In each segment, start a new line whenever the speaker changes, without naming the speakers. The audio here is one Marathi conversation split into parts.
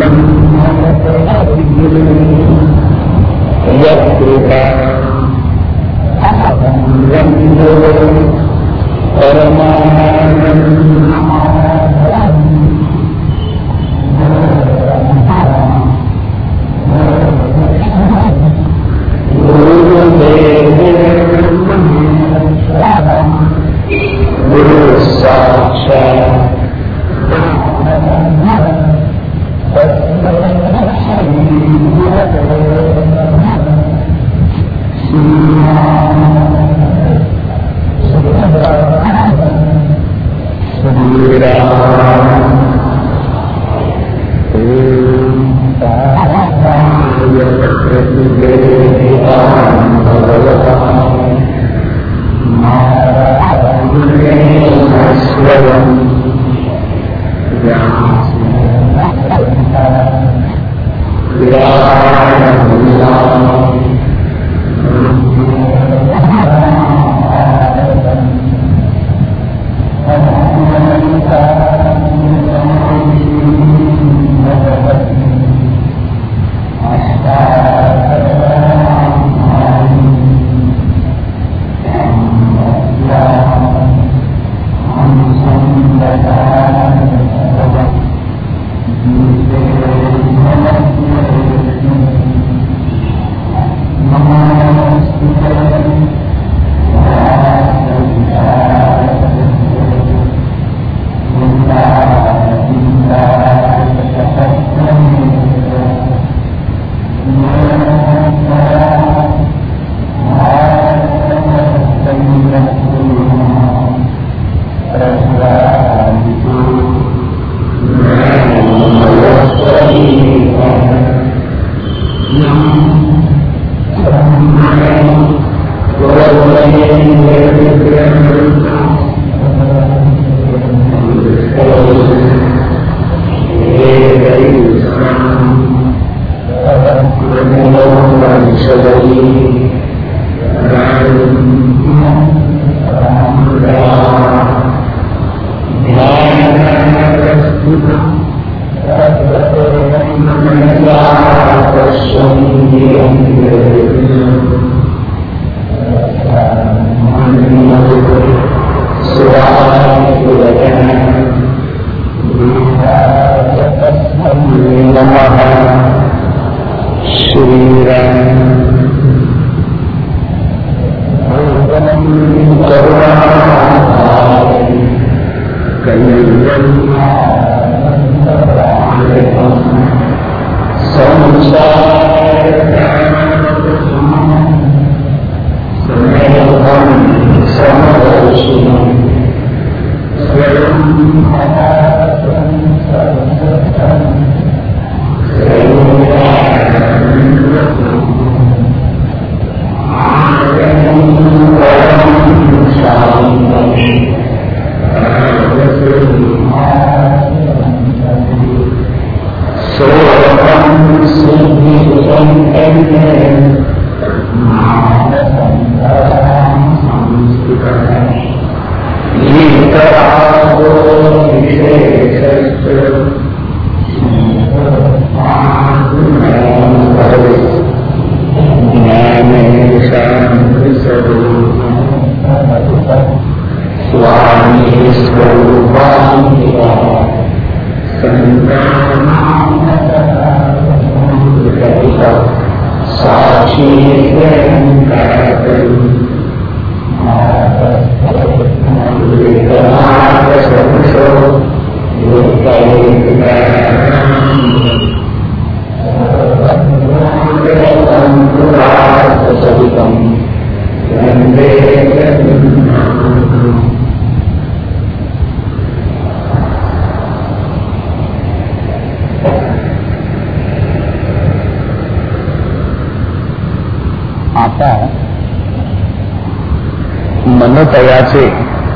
मनोतयाचे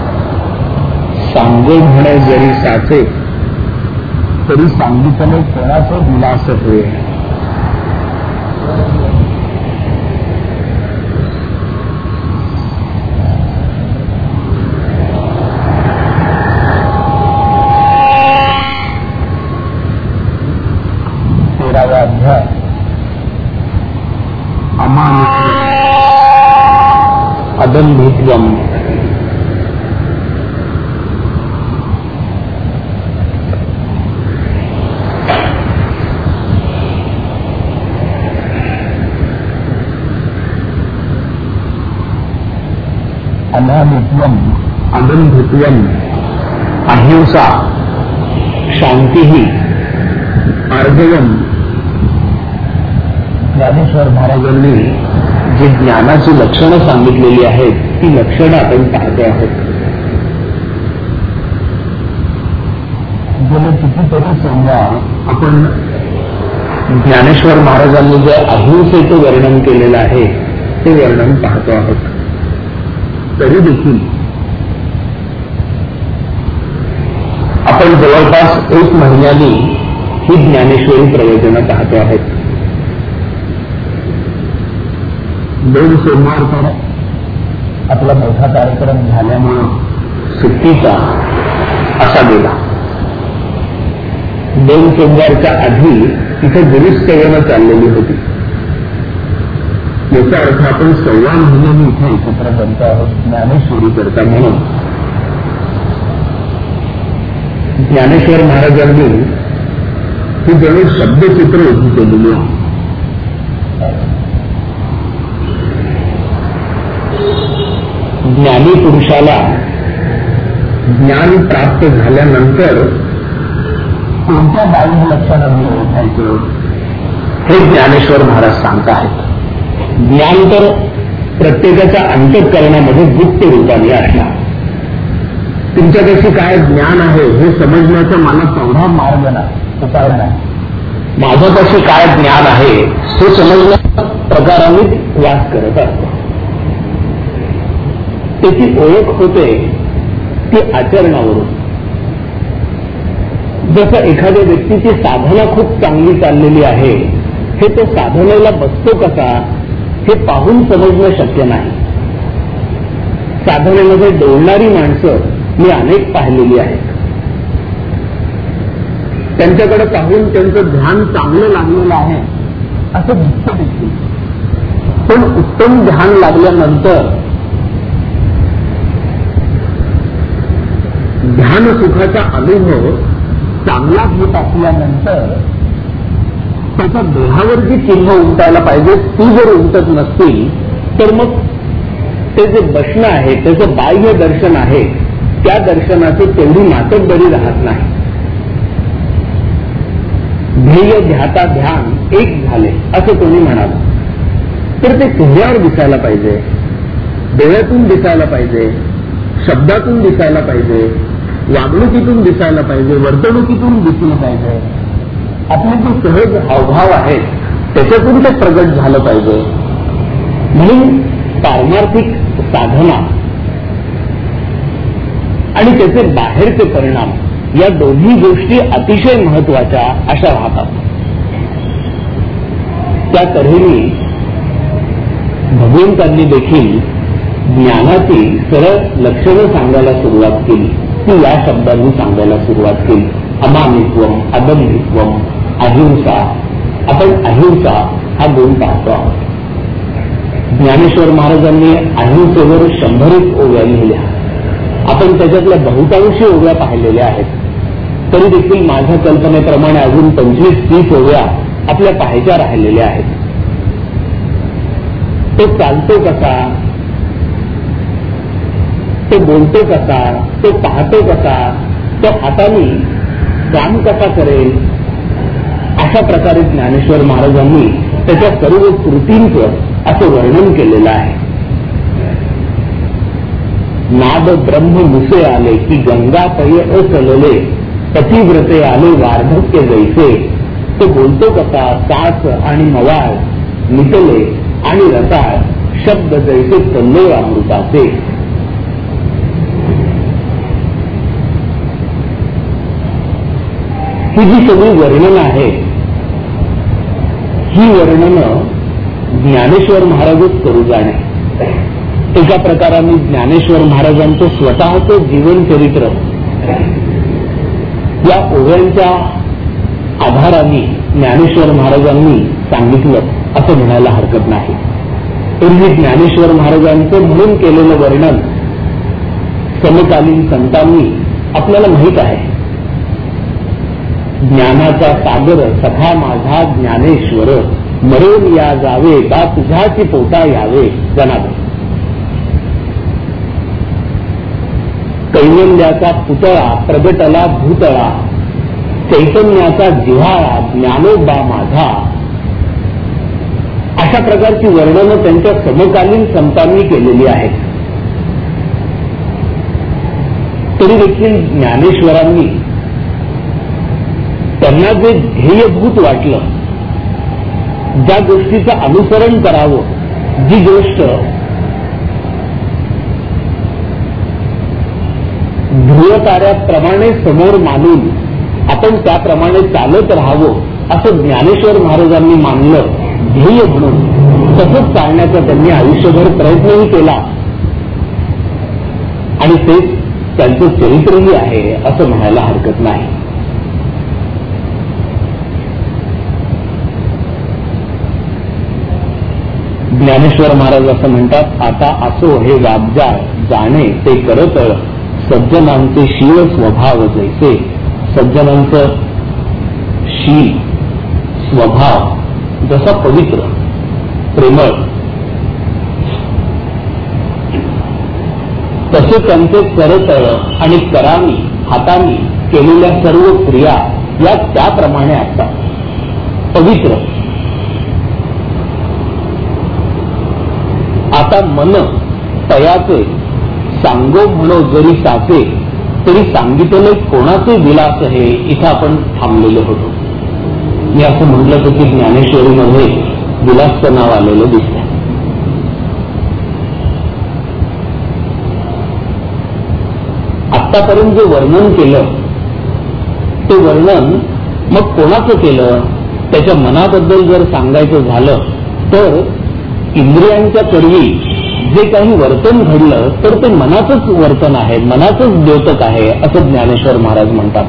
सांगो म्हणे जरी साचे तरी सांगितले कोणाचे विलास होय. अबंधित्वम. अनामित्वम, अबंधित्वम, अहिंसा, शांती, आर्जवम. ज्ञानेश्वर महाराजांनी जी ज्ञानाची लक्षणं सांगितलेली आहेत ती लक्षणं आपण पाहतो आहोत. गेले कितीतरी संवाद आपण ज्ञानेश्वर महाराजांनी जे अहिंसेचं वर्णन केलेलं आहे ते वर्णन पाहतो आहोत. तरी देखील आपण जवळपास 1 महिन्यानी ही ज्ञानेश्वरी प्रयोजनं पाहतो आहोत. 2 सोमवार तर आपला मोठा कार्यक्रम झाल्यामुळं सुट्टीचा असा गेला. 2 सोमवारच्या आधी तिथे गुरुसेवेनं चाललेली होती. याचा अर्थ आपण 1.25 महिन्यांनी इथे एकत्र बनतो आहोत ज्ञानेश्वरी करता. म्हणून ज्ञानेश्वर महाराजांनी ही जणू शब्दचित्र उभी केलेली आहे. ज्ञानी पुरुषाला ज्ञान प्राप्त झाल्यानंतर कोणत्या बाह्य लक्षणांनी ओळखायचं हे ज्ञानेश्वर महाराज सांगत आहेत. ज्ञान तर प्रत्येकाच्या अंतःकरणामध्ये गुप्त रूपाने असणार. तुमच्यापाशी काय ज्ञान आहे हे समजण्याचा मला तेवढा मार्ग नाही, उपाय नाही. माझ्यापाशी काय ज्ञान आहे हे समजण्या प्रकाराने वास करत असतो. त्याची ओळख होते ती आचरणावरून. जसं एखाद्या व्यक्तीची साधना खूप चांगली चाललेली आहे हे तो साधनेला बसतो कसा हे पाहून समजणं शक्य नाही. साधनेमध्ये डोलणारी माणसं मी अनेक पाहिलेली आहेत. त्यांच्याकडे पाहून त्यांचं ध्यान चांगलं लागलेलं आहे असं दिसतं देखील. पण उत्तम ध्यान लागल्यानंतर ध्यान सुखाचा अनुभव चांगला होत असल्यानंतर त्याच्या देहावर जी चिन्ह उमटायला पाहिजे ती जर उमटत नसतील तर मग ते जे बसणं आहे त्याचं बाह्य दर्शन आहे त्या दर्शनाची तेवढी मातब्बरी राहत नाही. ध्येय ध्याता ध्यान एक झाले असं कोणी म्हणाल तर ते चेहऱ्यावर दिसायला पाहिजे, डोळ्यातून दिसायला पाहिजे, शब्दातून दिसायला पाहिजे, वागणुकीतून दिसायला पाहिजे, वर्तणुकीतून दिसलं पाहिजे. आपले जे सहज हावभाव आहेत त्याच्यातून ते प्रगट झालं पाहिजे. म्हणून पारमार्थिक साधना आणि त्याचे बाहेरचे परिणाम या दोन्ही गोष्टी अतिशय महत्वाच्या अशा राहतात. त्या तऱ्हेने भगवंतांनी देखील ज्ञानाची सरळ लक्षणं सांगायला सुरुवात केली. ती या शब्दांनी सांगायला सुरुवात केली. अमानित्वम, अबंधित्वम, अहिंसा. आपण अहिंसा हा गुण पाहतो आहोत. ज्ञानेश्वर महाराजांनी अहिंसेवर 100 ओव्या लिहिल्या. आपण त्याच्यातल्या बहुतांशी ओव्या पाहिलेल्या आहेत. तरी देखील माझ्या कल्पनेप्रमाणे अजून 25-30 ओव्या आपल्या पाहायच्या राहिलेल्या आहेत. तो चालतो कसा, तो बोलतो कसा, तो पाहतो कसा, तो हाताने काम कसा करेल अशा प्रकारे ज्ञानेश्वर महाराजांनी त्याच्या सर्व कृतींचं असं वर्णन केलेलं आहे. नाद ब्रह्म मुसे आले की गंगा पय असलले, पतिव्रते आले वार्धक्य जैसे. तो बोलतो कसा, सास आणि मवाळ, नितले आणि रसाळ, शब्द जैसे तल्लोळ अमृताचे. ही जी सगळी वर्णनं आहेत ही वर्णनं ज्ञानेश्वर महाराजच करू जाणे. एका प्रकाराने ज्ञानेश्वर महाराजांचं स्वतःचं जीवनचरित्र या ओव्यांच्या आधाराने ज्ञानेश्वर महाराजांनी सांगितलं असं म्हणायला हरकत नाही. पूर्वी ज्ञानेश्वर महाराजांचं म्हणून केलेलं वर्णन समकालीन संतांनी आपल्याला माहीत आहे. ज्ञानाचा सागर सखा माझा ज्ञानेश्वर, मरेल या जावे बा तुझ्याची पोटा यावे जनावे. कैवल्याचा पुतळा प्रगटला भूतळा, चैतन्याचा जिव्हाळा ज्ञानोबा माझा. अशा प्रकारची वर्णनं त्यांच्या समकालीन संतांनी केलेली आहेत. तरी देखील ज्ञानेश्वरांनी त्यांना जे ध्येयभूत वाटलं, ज्या गोष्टीचं अनुसरण करावं, जी गोष्ट ध्रुवताऱ्याप्रमाणे समोर मानून आपण त्याप्रमाणे चालत राहावं, असं ज्ञानेश्वर महाराजांनी मानलं ध्येय म्हणून. तसंच चालण्याचा त्यांनी आयुष्यभर प्रयत्नही केला आणि ते त्यांचं चरित्रही आहे असं म्हणायला हरकत नाही. ज्ञानेश्वर महाराज असं म्हणतात, आता असो हे वाग्जा जाणे ते करत, सज्जनांचे शील स्वभाव जैसे. सज्जनांचं शील स्वभाव जसा पवित्र प्रेमळ, तसे त्यांचे करतळ आणि करामी हातांनी केलेल्या सर्व क्रिया या त्याप्रमाणे असतात, पवित्र. आता मन तयाचे सांगो म्हणो जरी साचे, तरी सांगितले कोणाचे विलास हे. इथं आपण थांबलेलो होतो. मी असं म्हटलं होतं की ज्ञानेश्वरीमध्ये विलासचं नाव आलेलं दिसतं. आतापर्यंत जे वर्णन केलं ते वर्णन मग कोणाचं केलं, त्याच्या मनाबद्दल जर सांगायचं झालं तर इंद्रियांच्या करवी जे काही वर्तन घडलं तर ते मनाचंच वर्तन आहे, मनाचंच द्योतक आहे असं ज्ञानेश्वर महाराज म्हणतात.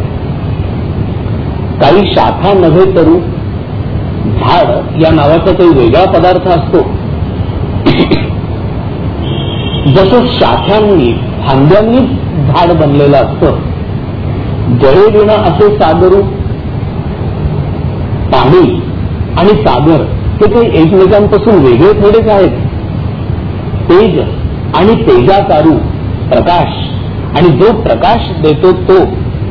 काही शाखा नव्हे तरू झाड या नावाचा काही वेगळा पदार्थ असतो. जसं शाखांनी फांद्यांनी झाड बनलेलं असतं. जळे विण असे सागरू, पाणी आणि सागर हे काही एकमेकांपासून वेगळे थोडेच आहेत. तेज आणि तेजाकारू प्रकाश, आणि जो प्रकाश देतो तो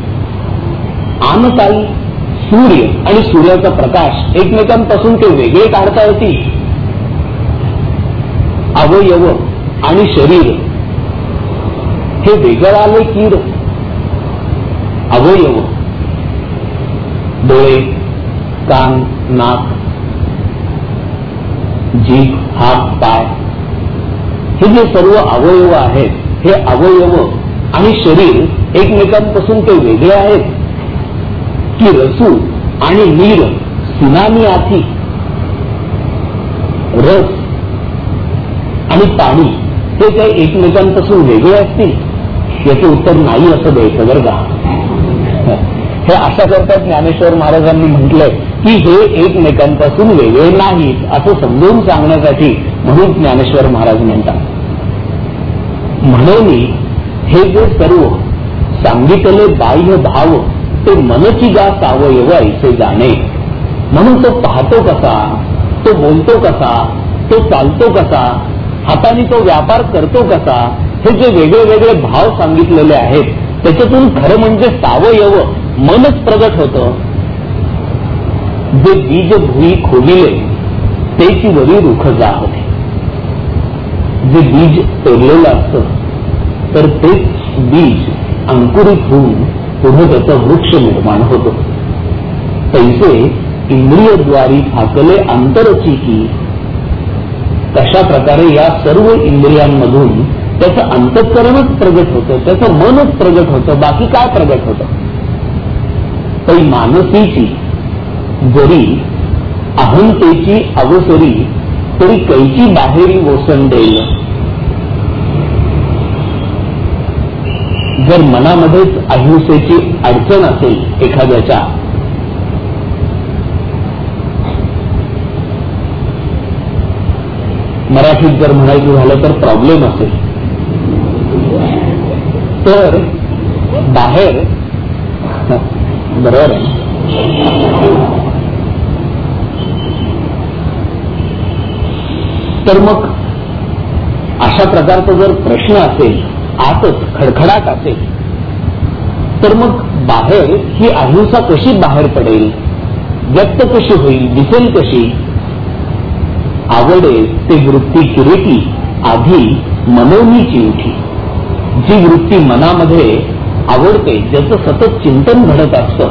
आनताई सूर्य आणि सूर्याचा प्रकाश एकमेकांपासून ते वेगळे काढता येतील. अवयव आणि शरीर हे वेगळं आले कीर. अवयव डोळे, कान, नाक, जीभ, हात, पाय हे जे सर्व अवयव आहेत, हे अवयव आणि शरीर एकमेकांपासून ते वेगळे आहेत की रसू आणि नीर सुनामी आथी. रस आणि पाणी हे काही एकमेकांपासून वेगळे असतील? याचं उत्तर नाही असं द्यायचं बरं का. हे अशा करता ज्ञानेश्वर महाराजांनी म्हटलंय की हे एकमेकांपासून वेगळे नाहीत असं समजून सांगण्यासाठी म्हणून ज्ञानेश्वर महाराज म्हणतात. म्हणून हे जे सर्व सांगितले बाह्य भाव ते मनची गा सावयव ऐसे जाणे. म्हणून तो पाहतो कसा, तो बोलतो कसा, तो चालतो कसा, हाताने तो व्यापार करतो कसा, हे जे वेगळे वेगळे भाव सांगितलेले आहेत त्याच्यातून खरं म्हणजे सावयव मनच प्रगट होतं. जे बीज भुई खोलिले तेची वरी रुख जाहते. जे बीज पेरलेलं असतं तर तेच बीज अंकुरित होऊन पुढे त्याचा वृक्ष निर्माण होतो. तैसे इंद्रियद्वारी फाकले अंतरची की. कशा प्रकारे या सर्व इंद्रियांमधून त्याचं अंतःकरणच प्रगट होतं, त्याचं मनच प्रगट होतं, बाकी काय प्रगट होतं. तरी मानसीची जरी अहंतेची अवसरी तरी कैची बाहेरी ओसंडेल. जर मनामध्येच अहिंसेची अडचण असेल एखाद्याच्या, मराठीत जर म्हणायचं झालं तर प्रॉब्लेम असेल, तर बाहेर बरोबर आहे. तर मग अशा प्रकारचा जर प्रश्न असेल, आतच खडखडाट असेल, तर मग बाहेर ही अहिंसा कशी बाहेर पडेल, व्यक्त कशी होईल, दिसेल कशी? आवडे ते वृत्ती किरीटी, आधी मनोनीची उठी. जी वृत्ती मनामध्ये आवडते, ज्याचं सतत चिंतन घडत असतं,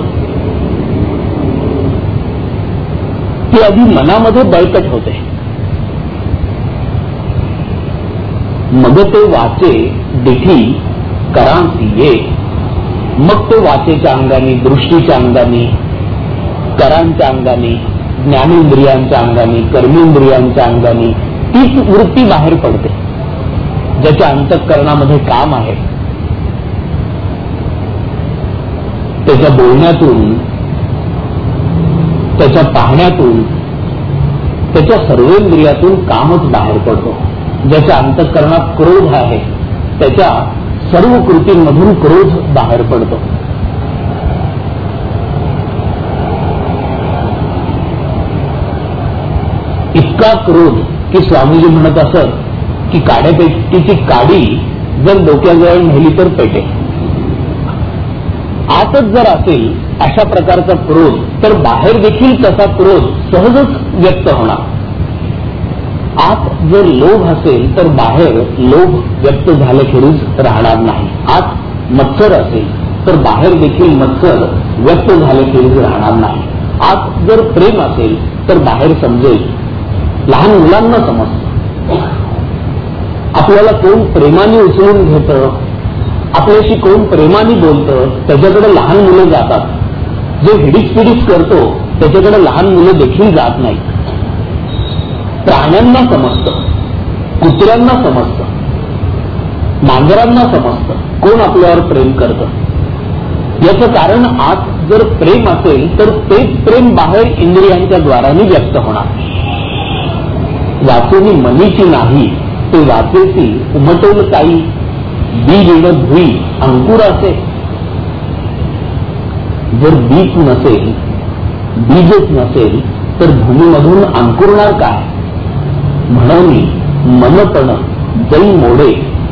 ती आधी मनामध्ये बळकट होते. मग ते वाचे दिठी करांसी ये. मग ते वाचेच्या अंगाने, दृष्टीच्या अंगाने, करांच्या अंगाने, ज्ञानेंद्रियांच्या अंगाने, कर्मेंद्रियांच्या अंगाने तीच वृत्ती बाहेर पडते. ज्याच्या अंतःकरणामध्ये काम आहे, त्याच्या बोलण्यातून, त्याच्या पाहण्यातून, त्याच्या सर्वेंद्रियातून कामच बाहेर पडतो. ज्याच्या अंतःकरणात क्रोध आहे, त्याच्या सर्व कृतींमधून क्रोध बाहेर पडतो. इतका क्रोध की स्वामीजी म्हणत असत की काड्यापेटीची काडी जर डोक्याजवळ नेली तर पेटे. आतच जर असेल अशा प्रकारचा क्रोध, तर बाहेर देखील तसा क्रोध सहजच व्यक्त होणार. आत जर लोभ असेल तर बाहेर लोभ व्यक्त झाल्याखेरीज राहणार नाही. आत मत्सर असेल तर बाहेर देखील मत्सर व्यक्त झाल्याखेरीज राहणार नाही. आत जर प्रेम असेल तर बाहेर समजेल. लहान मुलांना समजतं. आपल्याला कोण प्रेमाने उचलून घेतं, आपल्याशी कोण प्रेमाने बोलतं, त्याच्याकडे लहान मुलं जातात. जे हिडीस पिडीस करतो त्याच्याकडे लहान मुलं देखील जात नाहीत. प्राण्यांना समजतं, कुत्र्यांना समजतं, मांजरांना समजतं कोण आपल्यावर प्रेम करतं. याचं कारण आत जर प्रेम असेल तर तेच प्रेम बाहेर इंद्रियांच्या द्वाराने व्यक्त होणार. वाचेनी मनीची नाही, ते वाचेसी उमटोल काही, बीज येणं भुई अंकुर असे. जर बीज नसेल, बीजच नसेल तर भूमीमधून अंकुरणार काय? म्हणून मनपण जै मोडे,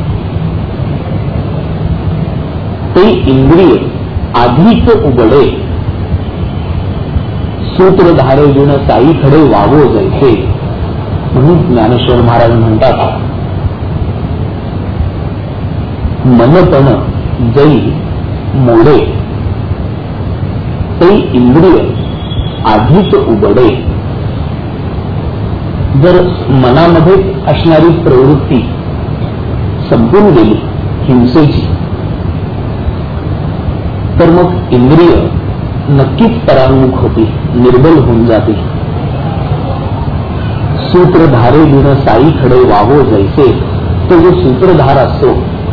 ते इंद्रिय आधीच उघडे. सूत्रधारे गुण साई खडे वावो जैसे. म्हणून ज्ञानेश्वर महाराज म्हणतात, मनपण जै मोडे, ते इंद्रिय आधीच उघडे. जर मनामध्ये असणारी प्रवृत्ती संपून गेली हिंसेची, तर मग इंद्रिय नक्कीच परांमुख होती, निर्बल होऊन जाते. सूत्रधारे गुण साई खडे वावो जैसे. तो जो सूत्रधार असतो,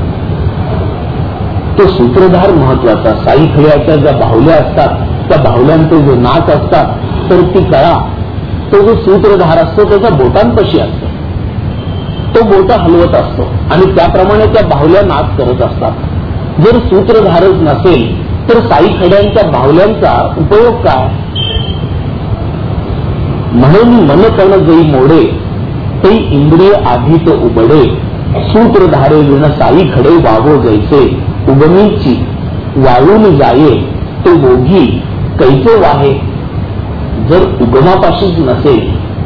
तो सूत्रधार महत्वाचा. साई खड्याच्या ज्या बाहुल्या असतात, त्या बाहुल्यांचे जे नाक असतात, तर ती कळा तो जो सूत्रधार असतो त्याच्या बोटांपाशी असतो. तो बोट हलवत असतो आणि त्याप्रमाणे त्या बाहुल्या नाच करत असतात. जर सूत्रधारच नसेल तर साई खड्यांच्या बाहुल्यांचा उपयोग काय? म्हणून मनपण जै मोडे, ते इंद्रिय आधीच उबडे. सूत्रधारे विण साई खडे वावो जैसे. उगमीची वाळून जाये, ते ओघी कैसे वाहे. जर उगमापाशीच नसेल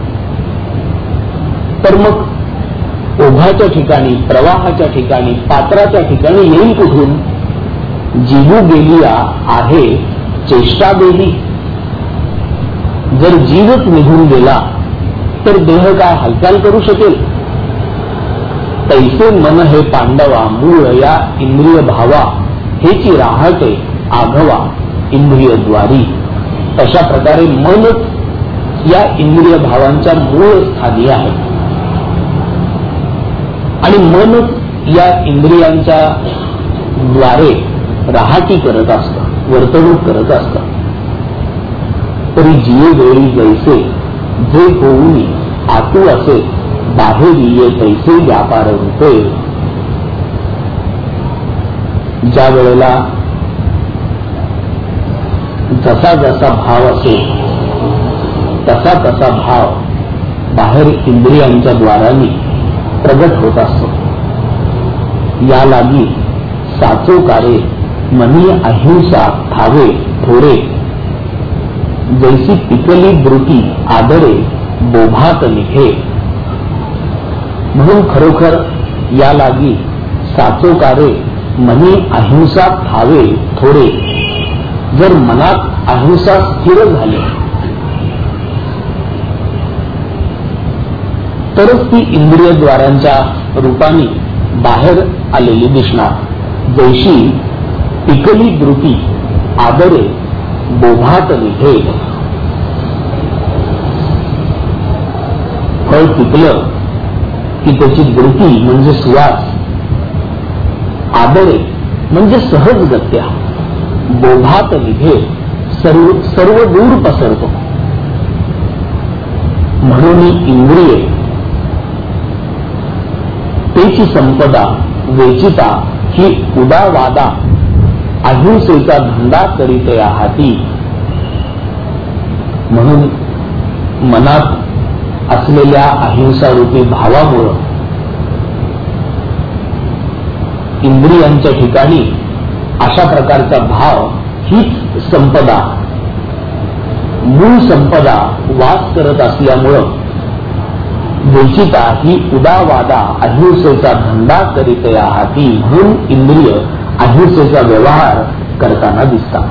तर मग ओघाच्या ठिकाणी, प्रवाहाच्या ठिकाणी, पात्राच्या ठिकाणी येईल कुठून? जीवू गेलिया आहे चेष्टा देही. जर जीवच निघून गेला तर देह काय हालचाल करू शकेल? तैसे मन हे पांडवा, मूळ या इंद्रिय भावा, हेची राहते आघवा इंद्रिय द्वारी. अशा प्रकारे मनच या इंद्रिय भावांच्या मूळ स्थानी आहे आणि मनच या इंद्रियांच्या द्वारे राहाटी करत असतं, वर्तणूक करत असतं. तरी जिये वेळी जैसे जे होऊन आतू असे बाहेरी ये पैसे व्यापार रूपे. ज्या वेळेला जसा जसा भाव असेल तसा तसा भाव बाहेर इंद्रियांच्या द्वाराने प्रगट होत असतो. या लागी साचोकारे मनी अहिंसा ठावे थोरे. जैसी पिकली द्रुती आदरे बोभात निघे. म्हणून खरोखर या लागी साचोकारे मनी अहिंसा ठावे थोरे. जर मनात अहिंसा स्थिर झाली तरच ती इंद्रियद्वारांच्या रूपाने बाहेर आलेली दिसणार. जैशी पिकली द्रुती आदरे बोभात निघे. फळ पिकलं की त्याची द्रुती म्हणजे सुवास, आदरे म्हणजे सहजगत्या, बोभात निघे सर्व दूर पसरतो. म्हणून इंद्रिये तेची संपदा वेचिता ही उदावादा अहिंसेचा धंदा करीत या हाती. म्हणून मनात असलेल्या अहिंसारूपी भावामुळं इंद्रियांच्या ठिकाणी अशा प्रकारचा भाव हीच संपदा, मूळ संपदा वास करत असल्यामुळं वेचिता ही उदावादा अहिंसेचा धंदा करीत या हाती. म्हणून इंद्रिय अहिंसेचा व्यवहार करताना दिसतात.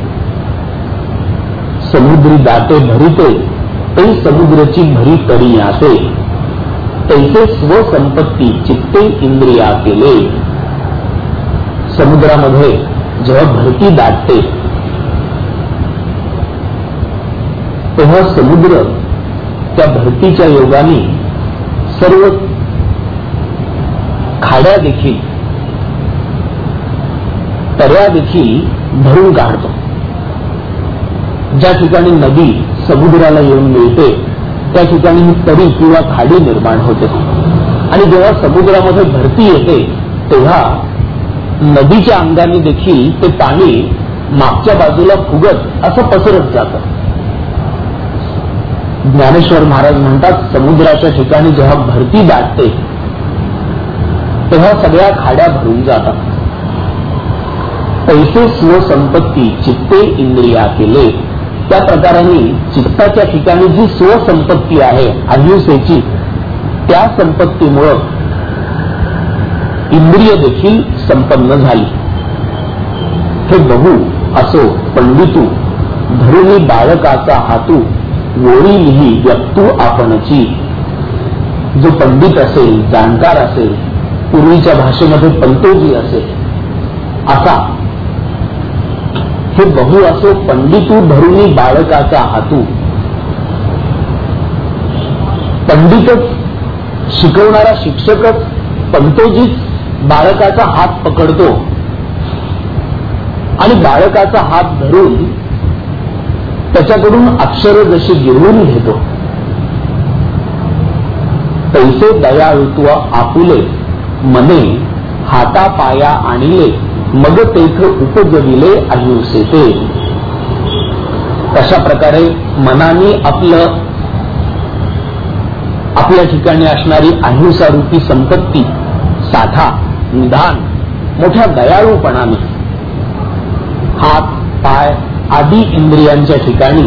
समुद्री दाटे भरिते ते समुद्राची भरी करी असे. तैसे स्वसंपत्ती चित्ते इंद्रिया केले. समुद्रामध्ये जेव्हा भरती दाटते तेव्हा समुद्र त्या भरतीच्या योगाने सर्व खाड्या देखील तऱ्या देखील भरून काढतो. ज्या ठिकाणी नदी समुद्राला येऊन मिळते त्या ठिकाणी ही तरी किंवा खाडी निर्माण होते. आणि जेव्हा समुद्रामध्ये भरती येते तेव्हा नदीच्या अंगाने देखील ते पाणी मागच्या बाजूला फुगत असं पसरत जातं. ज्ञानेश्वर महाराज म्हणतात समुद्राच्या ठिकाणी जेव्हा भरती दाटते तेव्हा सगळ्या खाड्या भरून जातात. पैसे स्वसंपत्ती चित्ते इंद्रिया केले. त्या प्रकाराने चित्ताच्या ठिकाणी जी स्वसंपत्ती आहे अहिंसेची त्या संपत्तीमुळं इंद्रिय देखील संपन्न झाली. हे बहू असो पंडितू धरुणी बाळकाचा हातू वोळीही व्यक्तू आपणची. जो पंडित असेल जाणकार असेल पूर्वीच्या भाषेमध्ये पंतोजी असेल असा हे बहू असो पंडितू धरुणी बाळकाचा हातू. पंडितच शिकवणारा शिक्षकच पंतोजीच बाळकाचा हात पकडतो आणि बाळकाचा हात धरून त्याच्याकडून अक्षर जशी गिरवून घेतो. पैसे दयाळुत्व आपुले मने हाता पाया आणिले मग तेथ उपजविले अहिंसेते. तशा प्रकारे मनाने आपल्या ठिकाणी असणारी अहिंसारूपी संपत्ती साठा निधान मोठ्या दयाळूपणाने हात पाय आदी इंद्रियांच्या ठिकाणी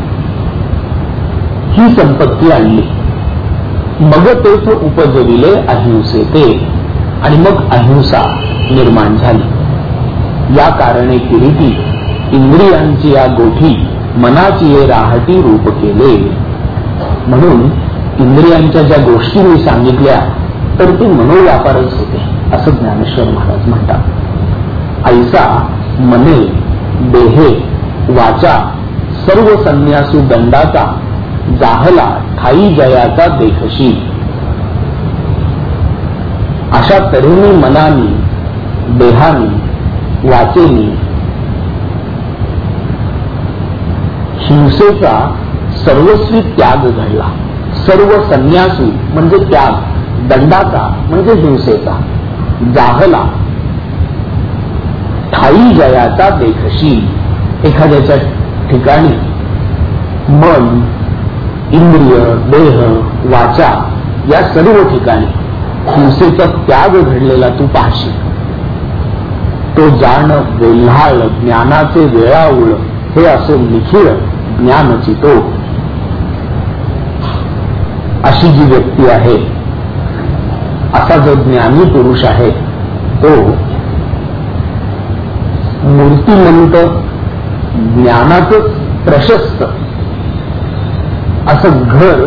ही संपत्ती आणली. मग तेथ उपजविले अहिंसेते आणि मग अहिंसा निर्माण झाली. या कारणे किरीटी इंद्रियांची या गोठी मनाची ये राहटी रूप केले. म्हणून इंद्रियांच्या ज्या गोष्टी मी सांगितल्या तर ते मनोव्यापारच होते असं ज्ञानेश्वर महाराज म्हणतात. ऐसा मने देहे वाचा सर्व संन्यासू दंडाचा जाहला ठाई जयाचा देखशी. अशा तऱ्हेने मनानी देहानी वाचेनी हिंसेचा सर्वस्वी त्याग घडला. सर्व संन्यासू म्हणजे त्याग, दंडाचा म्हणजे हिंसेचा, जाहला ठाई जयाचा देखशी. एखाद्याच्या ठिकाणी मन, इंद्रिय, देह, वाचा या सर्व ठिकाणी हिंसेचा त्याग घडलेला तू पाहशील. तो जाण वेल्हाळ ज्ञानाचे वेळाऊळ, हे असे निखिळ ज्ञानची तो. अशी जी व्यक्ती आहे, असा जो ज्ञानी पुरुष आहे, तो मूर्तिमंत ज्ञानाचं प्रशस्त असं घर,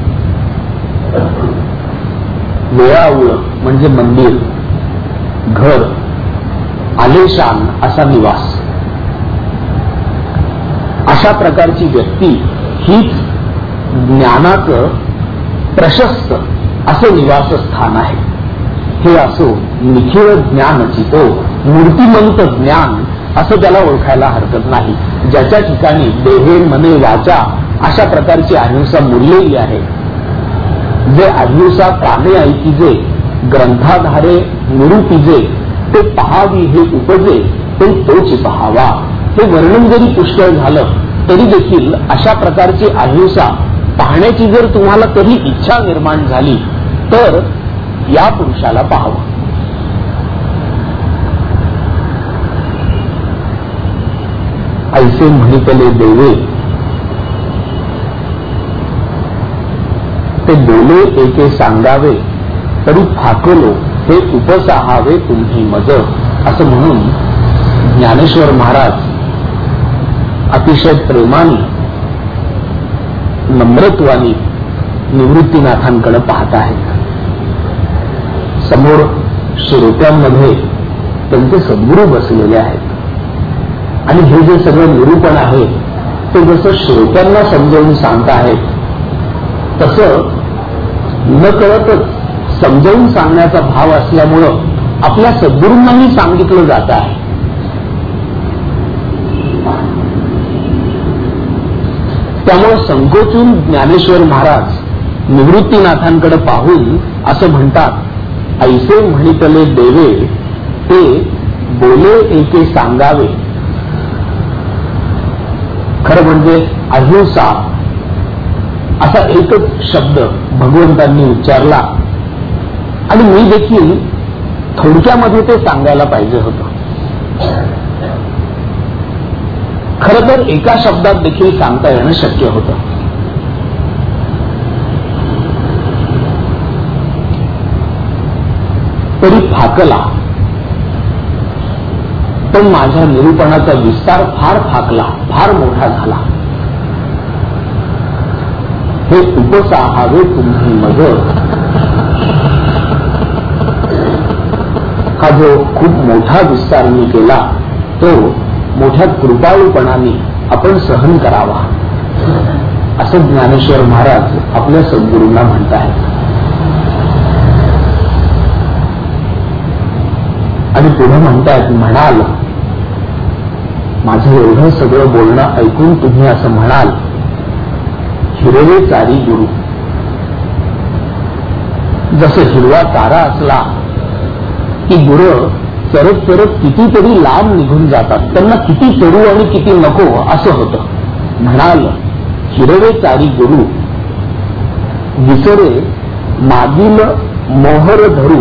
वेळाऊळ म्हणजे मंदिर, घर, आलेशान असा निवास, अशा प्रकारची व्यक्ती हीच ज्ञानाचं प्रशस्त असं निवासस्थान आहे. हे असो निखिळ ज्ञानची तो, मूर्तिमंत ज्ञान असं त्याला ओळखायला हरकत नाही, ज्याच्या ठिकाणी देहे, मने, वाचा अशा प्रकारची अहिंसा मुरलेली आहे. जे अहिंसा प्राणे ऐकिजे, ग्रंथाधारे निरूपिजे, ते पहावी हे उपजे, ते तोच पहावा. हे वर्णन जरी पुष्कळ झालं तरी देखील अशा प्रकारची अहिंसा पाहण्याची जर तुम्हाला कधी इच्छा निर्माण झाली तर या पुरुषाला पाहावं. ऐसे म्हणितले देवे, ते बोले एके सांगावे, तरी फाकलो हे उपसाहावे तुम्ही मज. असं म्हणून ज्ञानेश्वर महाराज अतिशय प्रेमाने, नम्रत्वाने निवृत्तीनाथांकडे पाहत आहेत. समोर श्रोत्यांमध्ये त्यांचे सद्गुरू बसलेले आहेत आणि हे जे सगळं निरूपण आहे ते जसं श्रोत्यांना समजावून सांगत आहेत तसं न कळतच समजावून सांगण्याचा भाव असल्यामुळं आपल्या सद्गुरूंनाही सांगितलं जात आहे. त्यामुळे संकोचून ज्ञानेश्वर महाराज निवृत्तीनाथांकडे पाहून असं म्हणतात, ऐसे म्हणितले देवे, ते बोले एके सांगावे. खरं म्हणजे अहिंसा असा एकच शब्द भगवंतांनी उच्चारला आणि मी देखील थोडक्यामध्ये ते सांगायला पाहिजे होतं. खरं तर एका शब्दात देखील सांगता येणं शक्य होतं. तरी फाकला, पण माझ्या निरूपणाचा विस्तार फार फाकला, फार मोठा झाला. हे उपसाहावे तुम्ही मज. हा जो खूप मोठा विस्तार मी केला तो मोठ्या कृपाळूपणाने आपण सहन करावा, असं ज्ञानेश्वर महाराज आपल्या सद्गुरूंना म्हणत आहेत. आणि पुढे म्हणतात, म्हणाल, माझं एवढं सगळं बोलणं ऐकून तुम्ही असं म्हणाल, हिरवे चारी गुरु. जसं हिरवा चारा असला की गुरं चरत चरत कितीतरी लांब निघून जातात, त्यांना किती चरू आणि किती नको असं होतं. म्हणाल, हिरवे चारी गुरु विसरे मागील मोहर धरू.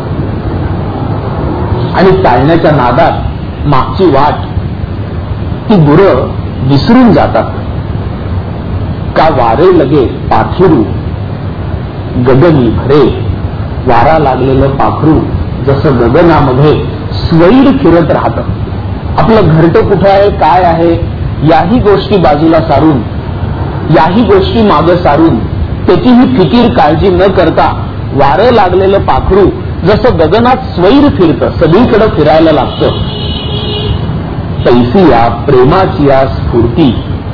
आणि चालण्याच्या नादात मागची वाट ती गुरं विसरून जातात. का वारे लगे पाखरू गगनी भरे. वारा लागलेलं पाखरू जसं गगनामध्ये स्वैर फिरत राहतं. आपलं घरटं कुठं आहे, काय आहे, याही गोष्टी बाजूला सारून, याही गोष्टी मागं सारून त्याचीही फिकीर काळजी न करता वारं लागलेलं पाखरू जसं गगनात स्वैर फिरतं, सगळीकडे फिरायला लागतं. तैसी या प्रेमाची या स्फूर्ती.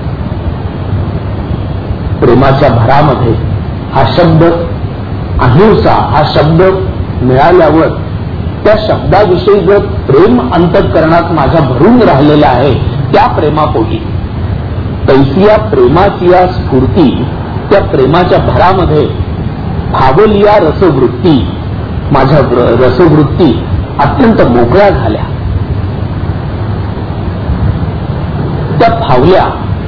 प्रेमाच्या भरामध्ये हा शब्द अहिंसा हा शब्द मिळाल्यावर त्या शब्दाविषयी जर प्रेम अंतःकरणात माझ्या भरून राहिलेलं आहे त्या प्रेमापोटी तैसिया प्रेमाची या स्फूर्ती त्या प्रेमाच्या भरामध्ये फावलिया रसवृत्ती, माझ्या रसवृत्ती अत्यंत मोकळ्या झाल्या. त्या फावल्या.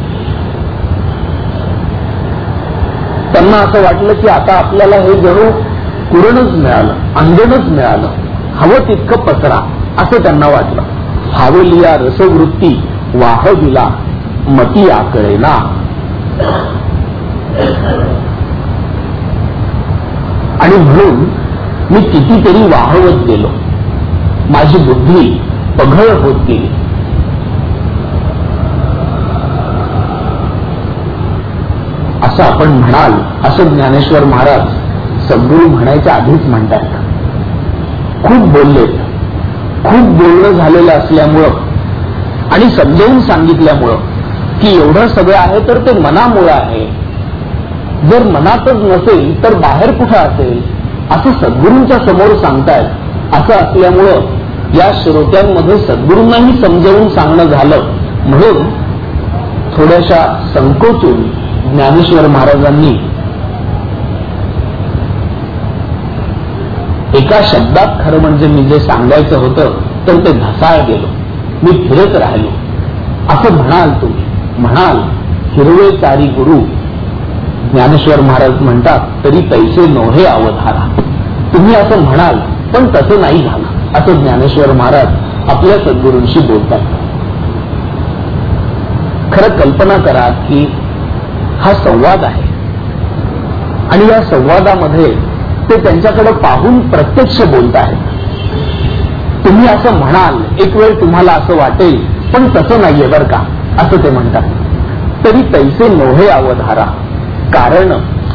त्यांना असं वाटलं की आता आपल्याला हे जणू कुरणच मिळालं, अंगणच मिळालं, हवं तितकं पसरा असं त्यांना वाटलं. फावलिया रसवृत्ती वाहविला मती आकळेना. आणि म्हणून मी कितीतरी वाहवत गेलो, माझी बुद्धी पघळ होत गेली. असं आपण म्हणाल असं ज्ञानेश्वर महाराज सद्गुरू म्हणायच्या आधीच म्हणतात. खूप बोललेत, खूप बोलणं झालेलं असल्यामुळं आणि समजावून सांगितल्यामुळं की एवढं सगळं आहे तर ते मनामुळं आहे, जर मनातच नसेल तर बाहेर कुठं असेल असं सद्गुरूंच्या समोर सांगतायत. असं असल्यामुळं या श्रोत्यांमध्ये सद्गुरूंनाही समजावून सांगणं झालं, म्हणून थोड्याशा संकोचून ज्ञानेश्वर महाराजांनी एका शब्दात खरं म्हणजे मी जे सांगायचं होतं तर ते ढसाळ गेलो, मी फिरत राहिलो. असं म्हणाल तुम्ही, म्हणाल हिरवे चारी गुरु ज्ञानेश्वर महाराज म्हणतात तरी पैसे नोहे अवधारा. तुम्ही असं म्हणाल पण तसं नाही झालं असं ज्ञानेश्वर महाराज आपल्या सद्गुरूंशी बोलतात. खरं कल्पना करा की हा संवाद आहे आणि या संवादामध्ये ते त्यांच्याकडे पाहून प्रत्यक्ष बोलत आहेत. तुम्ही असं म्हणाल, एक वेळ तुम्हाला असं वाटेल पण तसं नाहीये बरं का असं ते म्हणतात. तरी पैसे नोहे अवधारा, कारण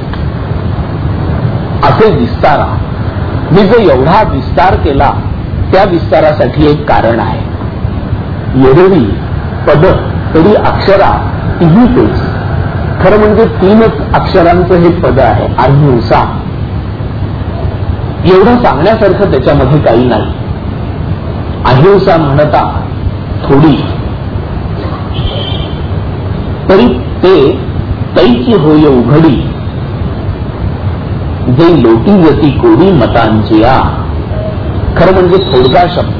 असे विस्तारा. मी जो एवढा विस्तार केला त्या विस्तारासाठी एक कारण आहे. येरवी पद तरी अक्षरा तिही तेच. खरं म्हणजे 3च अक्षरांचं हे पद आहे, अहिंसा. एवढं सांगण्यासारखं त्याच्यामध्ये काही नाही. अहिंसा म्हणता थोडी, तरी ते तैची होय उघडी, जे लोटी जती कोडी मतांची या. खरं म्हणजे थोडका शब्द,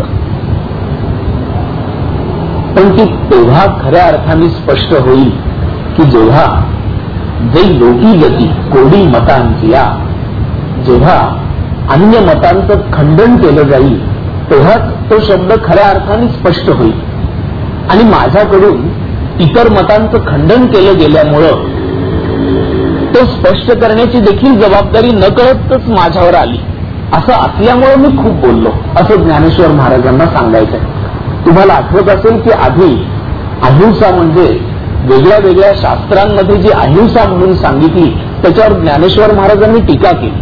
पण ती तेव्हा खऱ्या अर्थाने स्पष्ट होईल की जेव्हा जे लोटी गती कोडी मतांची या, जेव्हा अन्य मतांचं खंडन केलं जाईल तेव्हाच तो शब्द खऱ्या अर्थाने स्पष्ट होईल. आणि माझ्याकडून इतर मतांचं खंडन केलं गेल्यामुळं तो स्पष्ट करण्याची देखील जबाबदारी नकळतच माझ्यावर आली. असं असल्यामुळे मी खूप बोललो असं ज्ञानेश्वर महाराजांना सांगायचंय. तुम्हाला आठवत असेल की आधी अहिंसा म्हणजे वेगळ्या वेगळ्या शास्त्रांमध्ये जी अहिंसा म्हणून सांगितली त्याच्यावर ज्ञानेश्वर महाराजांनी टीका केली.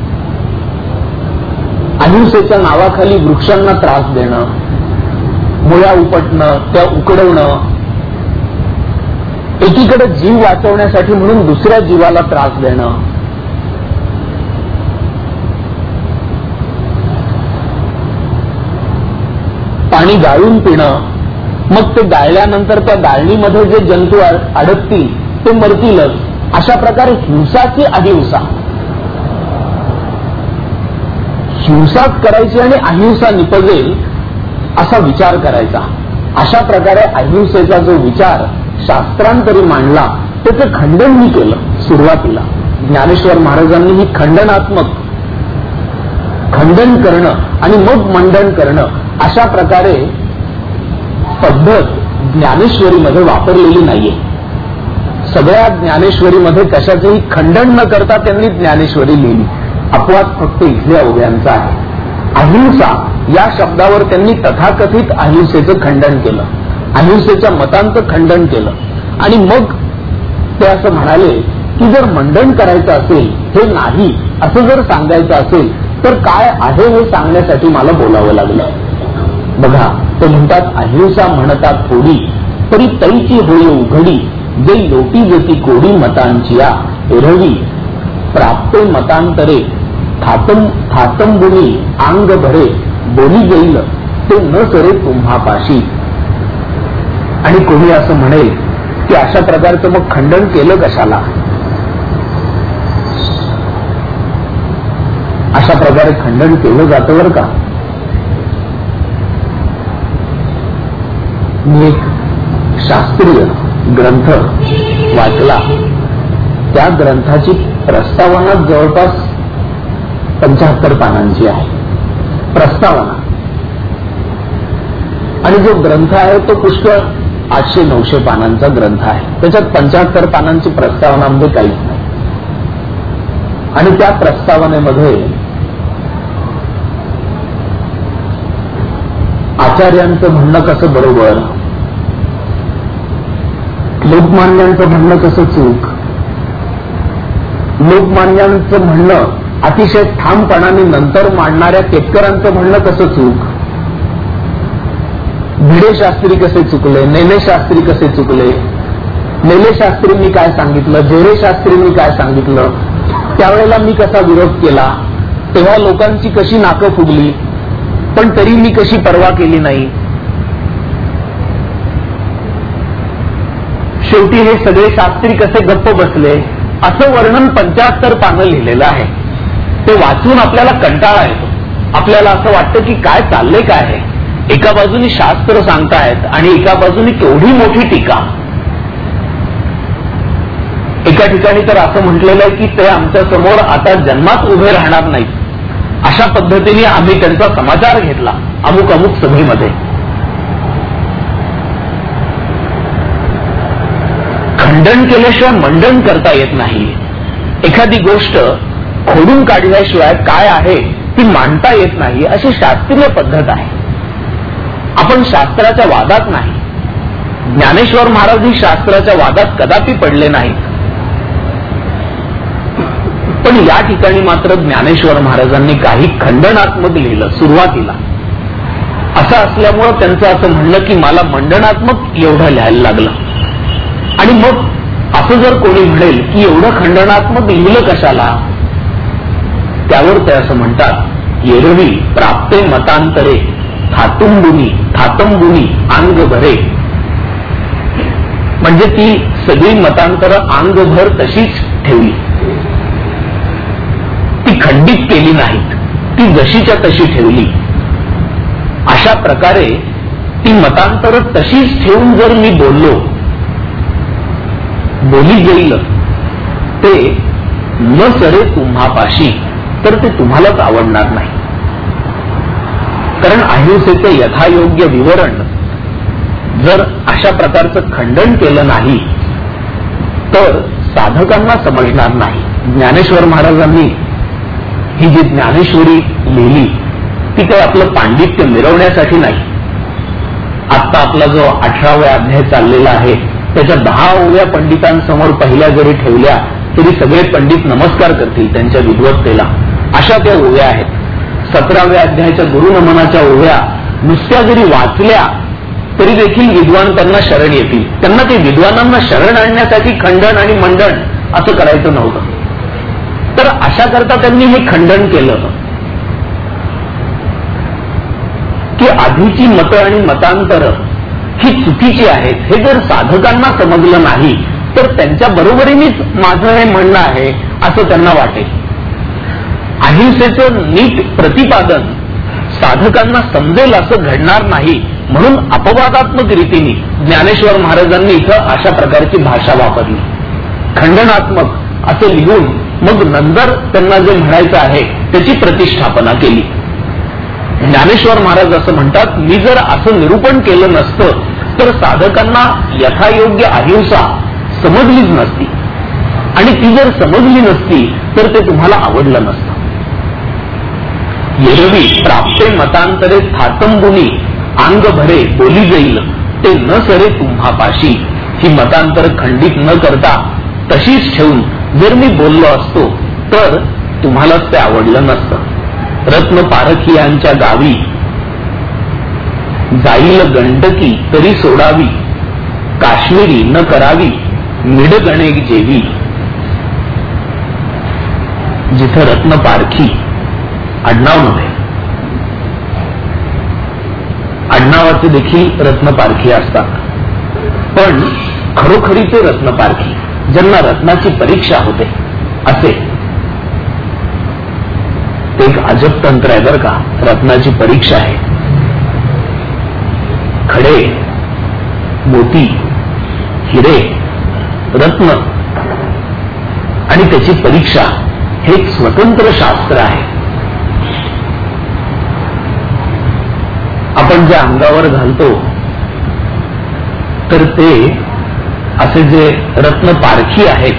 अहिंसेच्या नावाखाली वृक्षांना त्रास देणं, मुळ्या उपटणं, त्या उकडवणं, एकीकडे जीव वाचवण्यासाठी म्हणून दुसऱ्या जीवाला त्रास देणं, पाणी गाळून पिणं, मग ते गाळल्यानंतर त्या गाळणीमध्ये जे जंतू अडकतील ते मरतीलच. अशा प्रकारे हिंसाची अहिंसा, हिंसाच करायची आणि अहिंसा निपजेल असा विचार करायचा. अशा प्रकारे अहिंसेचा जो विचार शास्त्रांतरी मांडला त्याचं खंडनही केलं. सुरुवातीला ज्ञानेश्वर महाराजांनी ही खंडनात्मक खंडन करणं आणि मग मंडन करणं अशा प्रकारे पद्धत ज्ञानेश्वरीमध्ये वापरलेली नाहीये. सगळ्या ज्ञानेश्वरीमध्ये कशाचंही खंडन न करता त्यांनी ज्ञानेश्वरी लिहिली. अपवाद फक्त इथल्या उभ्यांचा आहे. अहिंसा या शब्दावर त्यांनी तथाकथित अहिंसेचं खंडन केलं, अहिंसेच्या मतांचं खंडन केलं. आणि मग ते असं म्हणाले की जर मंडन करायचं असेल, हे नाही असं जर सांगायचं असेल तर काय आहे हे सांगण्यासाठी मला बोलावं लागलं. बघा, ते म्हणतात अहिंसा म्हणता थोडी, तरी तैची होय उघडी, जे लोटी जती कोडी मतांची या एरवी, प्राप्ते मतांतरे थातंबुनी अंग भरे, बोली जाईल ते न करे तुम्हा पाशी. आणि कोणी असं म्हणेल की अशा प्रकारचं मग खंडन केलं कशाला, प्रकारे खंडन केलं जातं बरं का. मी एक शास्त्रीय ग्रंथ वाचला. त्या ग्रंथाची प्रस्तावना जवळपास 75 पानांची आहे प्रस्तावना. आणि जो ग्रंथ आहे तो पुष्कळ 800-900 पानांचा ग्रंथ आहे. त्याच्यात 75 पानांची प्रस्तावना म्हणजे काहीच नाही. आणि त्या प्रस्तावनेमध्ये आचार्यांचं म्हणणं कसं बरोबर, लोकमान्यांचं म्हणणं कसं चूक, लोकमान्यांचं म्हणणं अतिशय ठामपणाने नंतर मांडणाऱ्या केतकरांचं म्हणणं कसं चूक, भिडे शास्त्री कसे चुकले, नेले शास्त्री कसे चुकले, नेले शास्त्रींनी काय सांगितलं, झेरे शास्त्रींनी काय सांगितलं, त्यावेळेला मी कसा विरोध केला, तेव्हा लोकांची कशी नाकं फुगली, पण तरी मी कशी पर्वा केली नाही. शेवटी हे सगळे शास्त्री कसे गप्प बसले, असं वर्णन 75 पानं लिहिलेलं आहे. ते वाचून आपल्याला कंटाळा येतो. आपल्याला असं वाटतं की काय चाललंय काय आहे. एका बाजूनी शास्त्र सांगतायत आणि एका बाजूनी केवढी मोठी टीका. एका ठिकाणी तर असं म्हटलेलं आहे की ते आमच्या समोर आता जन्मात उभे राहणार नाहीत. अशा पद्धतीने आम्ही त्यांचा समाचार घेतला अमुक अमुक सभेमध्ये. खंडन केल्याशिवाय मंडन करता येत नाही. एखादी गोष्ट खोडून काढल्याशिवाय काय आहे ती मांडता येत नाही, अशी शास्त्रीय पद्धत आहे. आपण शास्त्राच्या वादात नाही. ज्ञानेश्वर महाराज ही शास्त्राच्या वादात कदापि पडले नाहीत. पण या ठिकाणी मात्र ज्ञानेश्वर महाराजांनी काही खंडनात्मक लिहिलं सुरुवातीला. असं असल्यामुळं त्यांचं असं म्हणणं की मला मंडनात्मक एवढं लिहायला लागलं. आणि मग असं जर कोणी म्हणेल की एवढं खंडनात्मक लिहिलं कशाला, त्यावर ते असं म्हणतात, एरवी प्राप्ते मतांतरे थातंबुनी अंग भरे. म्हणजे ती सगळी मतांतरं अंगभर तशीच ठेवली, ती खंडित केली नाहीत, ती जशीच्या तशी ठेवली. अशा प्रकारे ती मतांतरं तशीच ठेवून जर मी बोली गेल ते न सरे तुम्हापाशी, तर ते तुम्हालाच आवडणार नाही. कारण अहिंसेचे यथायोग्य विवरण जर अशा प्रकारचं खंडन केलं नाही तर साधकांना समजणार नाही. ज्ञानेश्वर महाराजांनी ही जी ज्ञानेश्वरी लिहिली ती काही आपलं पांडित्य मिरवण्यासाठी नाही. आता आपला जो 18वा अध्याय चाललेला आहे त्याच्या 10 ओव्या पंडितांसमोर पहिल्या जरी ठेवल्या तरी सगळे पंडित नमस्कार करतील त्यांच्या विद्वत्तेला. अशा त्या ओव्या आहेत. 17व्या अध्यायाच्या गुरुनमनाच्या ओव्या नुसत्या जरी वाचल्या तरी देखील विद्वान त्यांना शरण येतील. त्यांना ते विद्वानांना शरण आणण्यासाठी खंडन आणि मंडन असं करायचं नव्हतं. तर अशा करता त्यांनी हे खंडन केलं की आधीची मतं आणि मतांतरं ही चुकीची आहेत हे जर साधकांना समजलं नाही तर त्यांच्या बरोबरीनेच माझं हे म्हणणं आहे असं त्यांना वाटेल. अहिंसेचं नीट प्रतिपादन साधकांना समजेल असं घडणार नाही म्हणून अपवादात्मक रीतीने ज्ञानेश्वर महाराजांनी इथं अशा प्रकारची भाषा वापरली. खंडनात्मक असं लिहून मग नंतर त्यांना जे म्हणायचं आहे त्याची प्रतिष्ठापना केली. ज्ञानेश्वर महाराज असं म्हणतात, मी जर असं निरूपण केलं नसतं तर साधकांना यथायोग्य अहिंसा समजलीच नसती आणि ती जर समजली नसती तर ते तुम्हाला आवडलं नसतं. एरवी प्राप्ते मतांतरे थातंबुनी अंग भरे बोली जाईल ते न सरे तुम्हापाशी. ही मतांतर खंडित न करता तशीच ठेवून जर मी बोललो असतो तर तुम्हालाच ते आवडलं नसतं. रत्न पारखियांच्या गावी जाईल गंडकी तरी सोडावी, काश्मीरी न करावी मिडगणे जेवी. जिथं रत्न पारखी आडनाव नव्हे, आडनावाचे देखील रत्न पारखी असतात, पण खरोखरीचे रत्न पारखी ज्यांना रत्नाची परीक्षा होते असे एक अजब तंत्र आहे बरं का. रत्नाची परीक्षा आहे. खडे, मोती, हिरे, रत्न आणि त्याची परीक्षा हे एक स्वतंत्र शास्त्र आहे. आपण जे अंगावर घालतो तर ते असे जे रत्न पारखी आहेत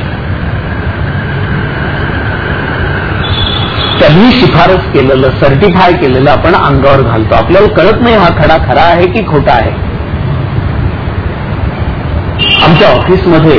त्यांनी शिफारस केलेलं, सर्टिफाय केलेलं आपण अंगावर घालतो. आपल्याला कळत नाही हा खडा खरा आहे की खोटा आहे. आमच्या ऑफिसमध्ये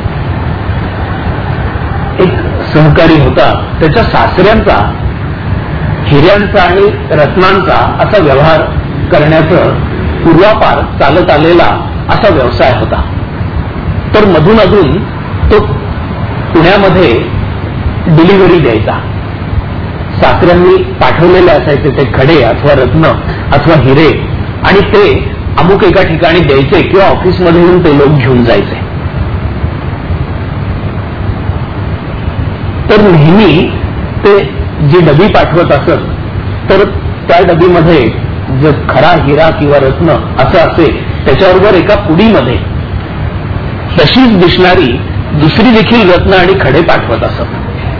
एक सहकारी होता. त्याच्या सासऱ्यांचा हिऱ्यांचा आणि रत्नांचा असा व्यवहार करण्याचं पूर्वापार चालत आलेला असा व्यवसाय होता. तर मधून अधून तो पुण्यामध्ये डिलिव्हरी द्यायचा. सासऱ्यांनी पाठवलेले असायचे ते खडे अथवा रत्न अथवा हिरे आणि ते अमुक एका ठिकाणी द्यायचे किंवा ऑफिसमध्ये येऊन ते लोक घेऊन जायचे. तर नेहमी ते जी डबी पाठवत असत तर त्या डबीमध्ये जे खरा हिरा किंवा रत्न असं असेल त्याच्याबरोबर एका पुडीमध्ये तशीच दिसणारी दुसरी देखील रत्न आणि खडे पाठवत असत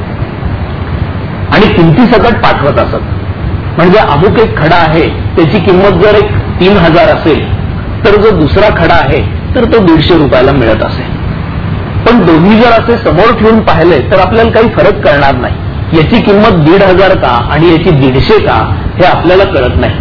आणि किमतीसकट पाठवत असत. म्हणजे अमुक एक खडा आहे त्याची किंमत जर एक 3,000 असेल तर जो दुसरा खडा आहे तर तो 150 रुपयाला मिळत असेल. पण दोन्ही जर असे समोर ठेवून पाहिले तर आपल्याला काही फरक कळणार नाही. याची किंमत 1,500 का आणि याची 150 का हे आपल्याला कळत नाही.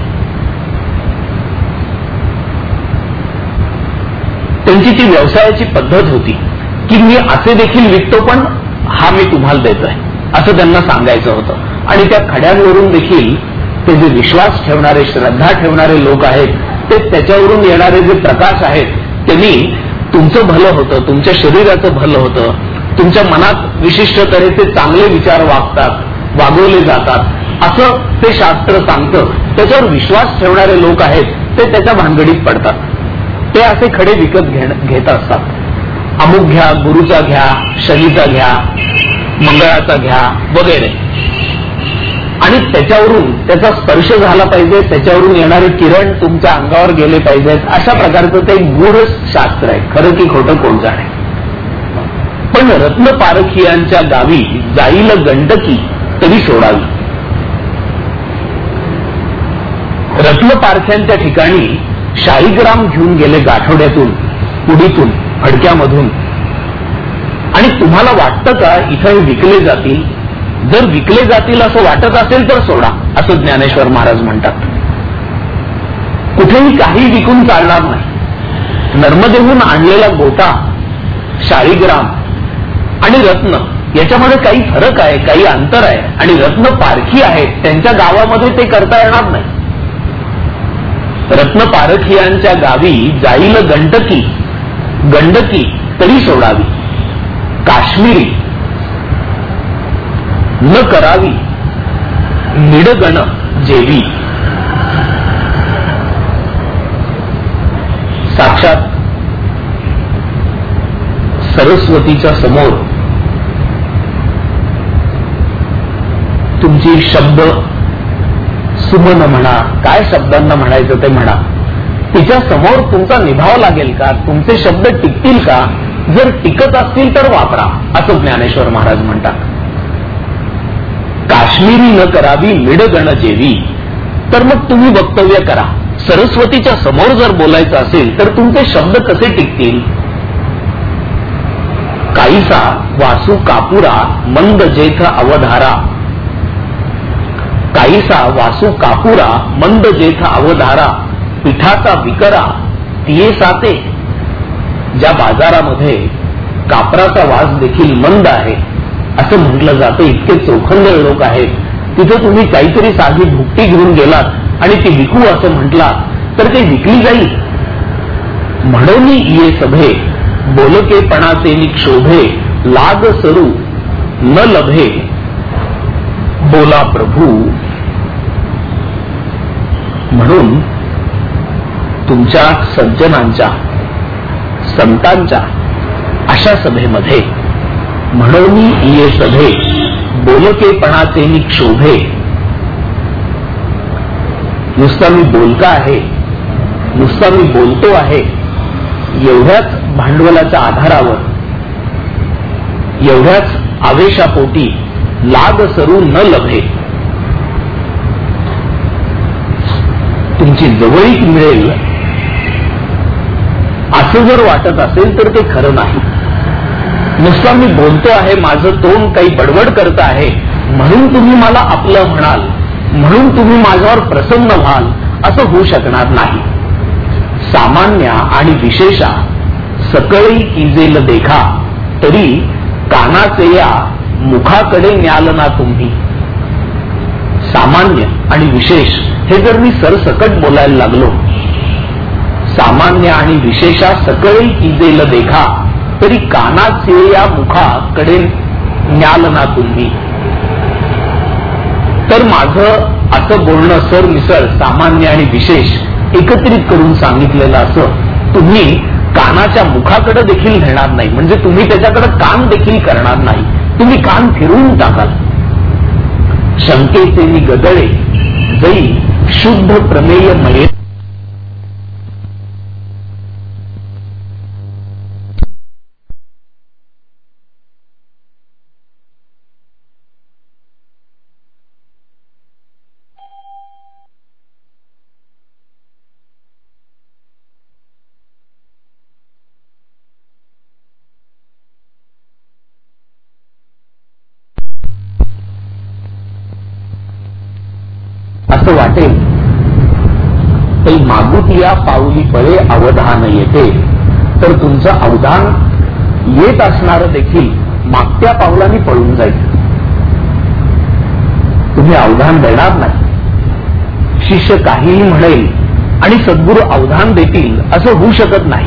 त्यांची ती व्यवसायाची पद्धत होती की मी असे देखील विकतो पण हा मी तुम्हाला देतोय असं त्यांना सांगायचं होतं. आणि त्या खड्यांवरून देखील ते जे विश्वास ठेवणारे, श्रद्धा ठेवणारे लोक आहेत ते त्याच्यावरून येणारे जे प्रकाश आहेत त्यांनी तुमचं भलं होतं, तुमच्या शरीराचं भलं होतं, तुमच्या मनात विशिष्ट तऱ्हेचे चांगले विचार वागवले जातात असं ते शास्त्र सांगतं. त्याच्यावर विश्वास ठेवणारे लोक आहेत ते त्याच्या भानगडीत पडतात. ते असे खडे विकत घेत असतात. अमुक घ्या, गुरुचा घ्या, शनीचा घ्या, मंगळाचा घ्या वगैरे. आणि त्याच्यावरून त्याचा स्पर्श झाला पाहिजे, त्याच्यावरून येणारे किरण तुमच्या अंगावर गेले पाहिजेत अशा प्रकारचं ते गूढ शास्त्र आहे. खरं की खोटं कोण जाणे. पण रत्न पारखियांच्या गावी जाईल गंडकी तरी सोडावी. रत्न पारख्यांच्या ठिकाणी शाळीग्राम घेऊन गेले गाठोड्यातून, पुडीतून, फडक्यामधून. आणि तुम्हाला वाटतं का इथं हे विकले जातील? जर विकले जातील असं वाटत असेल तर सोडा असं ज्ञानेश्वर महाराज म्हणतात. कुठेही काही विकून चालणार नाही. नर्मदेहून आणलेला गोटा, शाळीग्राम आणि रत्न याच्यामध्ये काही फरक आहे, काही अंतर आहे. आणि रत्न पारखी आहेत त्यांच्या गावामध्ये ते करता येणार नाही. रत्न पारखियांच्या गावी जाईल गंडकी, गंडकी तरी सोडावी. काश्मीरी न करावी निडगण जेवी. साक्षात सरस्वतीच्या समोर तुमची शब्द सुमन म्हणा, काय शब्दांना म्हणायचं ते म्हणा, तिच्या समोर तुमचा निभाव लागेल का? तुमचे शब्द टिकतील का? जर टिकत असतील तर वापरा असं ज्ञानेश्वर महाराज म्हणतात. काश्मीरी न करावी मिडगण जेवी. तर मग तुम्ही वक्तव्य करा. सरस्वतीच्या समोर जर बोलायचं असेल तर तुमचे शब्द कसे टिकतील? काहीसा वासू कापुरा मंद जेथ अवधारा. काहीसा वासू कापुरा मंद जेथ अवधारा. पिठाचा विकरा तिये साते. ज्या बाजारामध्ये कापराचा वास देखील मंद आहे असं म्हटलं जातं, इतके चोखंदळ लोक आहेत, तिथे तुम्ही काहीतरी साधी भुकटी घेऊन गेलात आणि ती विकू असं म्हटलात तर ते विकली जाईल. म्हणून ये सभे बोलकेपणाचे निक्षोभे. लाग सरू न लभे बोला प्रभू. म्हणून तुमच्या सज्जनांच्या, संतांच्या अशा सभेमध्ये म्हणून ये सभे बोलकेपणाचे निक्षोभे नुसता मी बोलका आहे, नुसता मी बोलतो आहे, एवढ्याच भांडवलाच्या आधारावर, एवढ्याच आवेशापोटी लाग सरू न लभे तुमची जवळीक मिळेल असं जर वाटत असेल तर ते खरं नाही. नुसता मी बोलतो आहे, माझं तोंड काही बडबड करत आहे म्हणून तुम्ही मला आपलं म्हणाल, म्हणून तुम्ही माझ्यावर प्रसन्न व्हाल असं होऊ शकणार नाही. सामान्य आणि विशेषा सकळी कीजेल देखा तरी कानाचे या मुखाकडे न्याल ना तुम्ही. सामान्य आणि विशेष हे जर मी सरसकट बोलायला लागलो, सामान्य आणि विशेषा सकळी कीजेल देखा तरी कानाचे या मुखाकडे न्याल ना तुम्ही, तर माझं असं बोलणं सरमिसळ सामान्य आणि विशेष एकत्रित करून सांगितलेलं असं तुम्ही कानाच्या मुखाकडे देखील नेणार नाही, म्हणजे तुम्ही त्याच्याकडे कान देखील करणार नाही, तुम्ही कान फिरवून टाकाल. शंकेचे मी गदळे जई शुद्ध प्रमेय मये असं वाटेल ते मागुतिया पाऊली पळे अवधान येते, तर तुमचं अवधान येत असणारं देखील मागत्या पावलांनी पळून जाईल. तुम्ही अवधान देणार नाही. शिष्य काहीही म्हणेल आणि सद्गुरू अवधान देतील असं होऊ शकत नाही.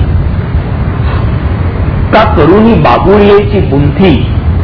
का करुणी बाबुळीची बुंथी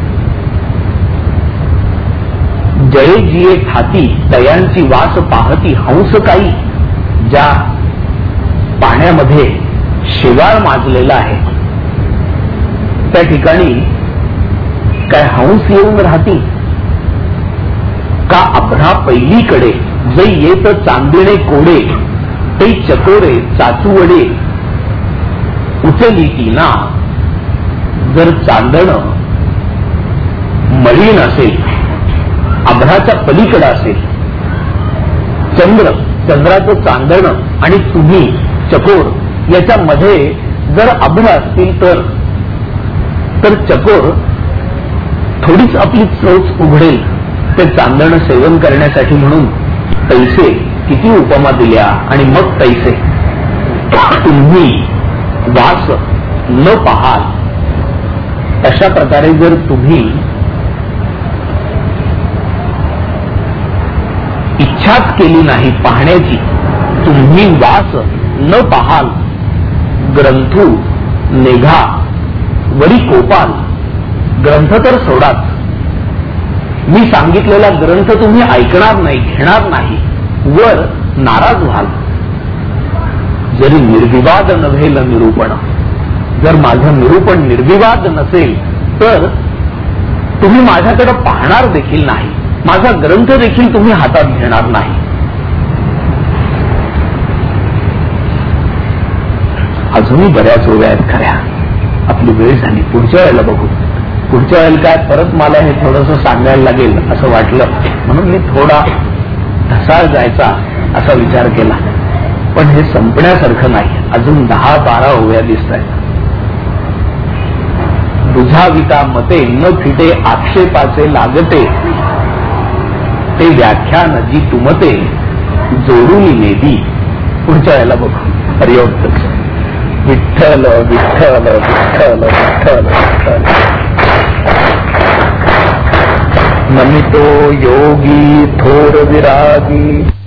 जळे जिये ठाती दयांची वास पाहती हंस काही. ज्या पाण्यामध्ये शेवाळ माजलेला आहे त्या ठिकाणी काय हंस येऊन राहती का? अभ्रा पहिलीकडे जे येत चांदिणे कोडे ते चकोरे चाचुवडे उचली ती ना. जर चांदणं मलिन असेल, अभ्राच्या पलीकडे असेल, चंद्राचं चांदणं आणि तुम्ही चकोर याच्यामध्ये जर अभ्र असतील तर चकोर थोडीच आपली चोच उघडेल ते चांदणं सेवन करण्यासाठी म्हणून पैसे किती उपमा दिल्या आणि मग पैसे. तुम्ही वास न पाहाल अशा प्रकारे जर तुम्ही इच्छाच केली नाही पाहण्याची, तुम्ही वास न पाहाल, ग्रंथू निघा वरी कोपाल. ग्रंथ तर सोडाच, मी सांगितलेला ग्रंथ तुम्ही ऐकणार नाही, घेणार नाही, वर नाराज व्हाल. जरी निर्विवाद नव्हेल निरूपण, जर माझं निरूपण निर्विवाद नसेल तर तुम्ही माझ्याकडे पाहणार देखील नाही, माझा ग्रंथ देखील तुम्ही हातात घेणार नाही. अजूनही बऱ्याच ओव्या आहेत खऱ्या. आपली वेळ झाली, पुढच्या वेळेला बघू. पुढच्या वेळेला काय परत मला हे थोडंसं सांगायला लागेल असं वाटलं म्हणून मी थोडा ढसाळ जायचा असा विचार केला, पण हे संपण्यासारखं नाही. अजून 10-12 ओव्या दिसत आहेत. बुझाविता मते न फिटे आक्षेपाचे लागते ते व्याख्यान जी तुमते जोडून नेदी. पुढच्या वेळेला बघू. हरिओम. विठ्ठल विठ्ठल विठ्ठल विठ्ठल विठ्ठल. नमितो योगी थोर विरागी.